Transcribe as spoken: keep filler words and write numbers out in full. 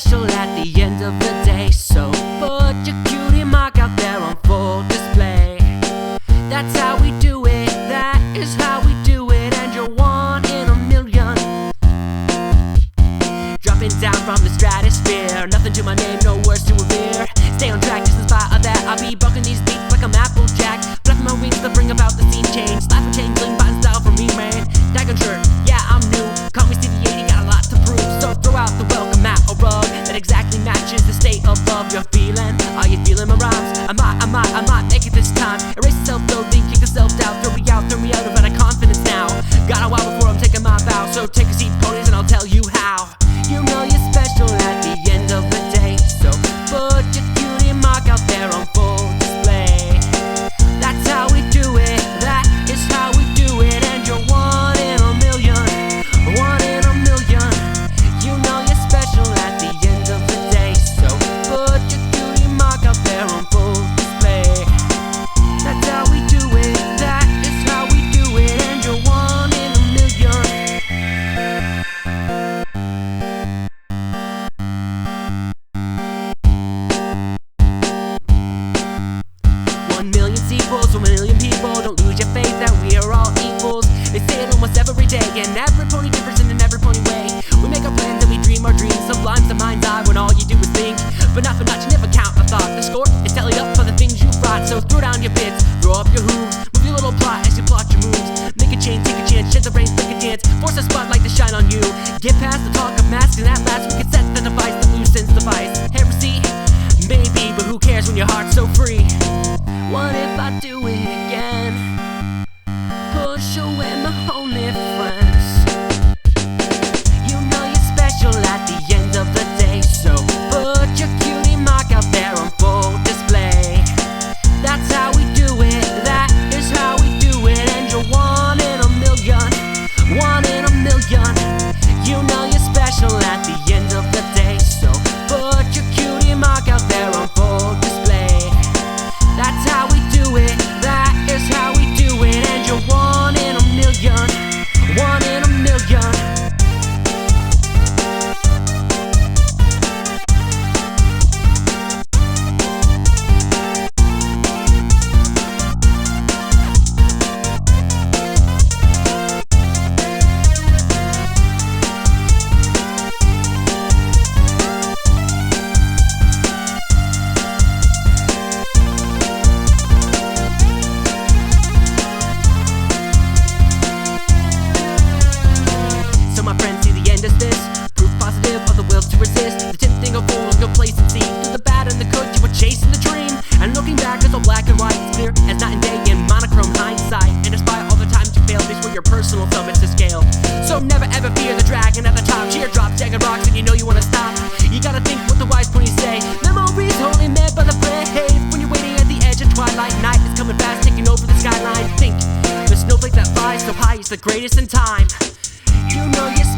special at the end of the day. So put your cutie mark out there on full display. That's how we do it, that is how we do it, and you're one in a million. Dropping down from the stratosphere, nothing to my name, no words to revere. Stay on track, just in spite of that, I'll be bucking these beats like I'm Applejack. Flapping my wings to bring about the scene change. Life and change, bling, button style for me, man. Dagon shirt, yeah, I'm new. Call me Stevie eighty, got a lot to prove. So throw out the welcome mat or rug that exactly matches the state of love you're feeling. Are you feeling my rhymes? I might, I might, I might make it this time. Erase the self-loathing, kick the self-doubt. Throw me out, throw me out of that confidence now. Got a while before I'm taking my bow. So take a seat, ponies, and I'll tell you how. You know you're special at the end of the day. So put your cutie mark out there on full display. That's how we do it, that is how we do it, and you're one in a million, one in a million. You know you're special at the end of the day. So put your cutie mark out there on full display. That's how we do it, that is how we do it, and you're one in a million. One million sequels, one million people. Don't lose your faith that we are all equals. They say it almost every day, and every pony differs in every pony way. We make our plans and we dream our dreams. Sublime's the mind's eye when all you do is think. But not for not, you never count a thought. The score is tallied up for the things you brought. So throw down your bits, throw up your hooves, move your little plot as you plot your moves. Make a change, take a chance, shed the rain, flick a dance, force a spotlight to shine on you. Get past the talk of masks, and at last we can set the device that loosens the vice. Heresy? Maybe, but who cares when your heart's so free? What if I do it again? Push away my only friends. You know you're special at the end of the day. So put your cutie mark out there on full display. That's how we do it, that is how we do it, and you're one in a million, one in a million. You know you're special at the end of the day. So put your cutie mark out there on full display. That's how we do it, that is how we do it, and you're one in a million, one in a million. Black and white, it's clear as night and day in monochrome hindsight. And despite all the times you failed, these were your personal summits to scale. So never ever fear the dragon at the top. Teardrops, jagged rocks, and you know you wanna stop. You gotta think what the wise ponies say. Memories only made by the brave. When you're waiting at the edge of twilight, night is coming fast, taking over the skyline. Think the snowflake that flies so high is the greatest in time. You know you're